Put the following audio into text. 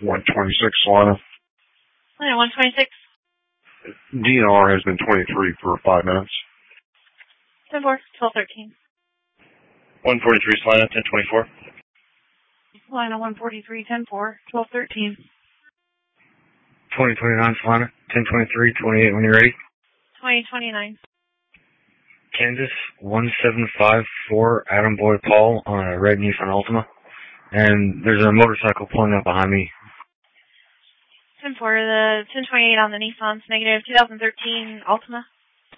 126 Solana. Line 126. DNR has been 23 for 5 minutes. 10-4, 12-13. 143 Solana, 1024. Line 143, 10-4, 12-13. 2029 Solana, 1023, 28 when you're ready. 2029. Kansas, 1754, Adam Boyd Paul on a red Nissan Altima. And there's a motorcycle pulling up behind me. 10-4, the 1028 on the Nissan's negative 2013 Altima.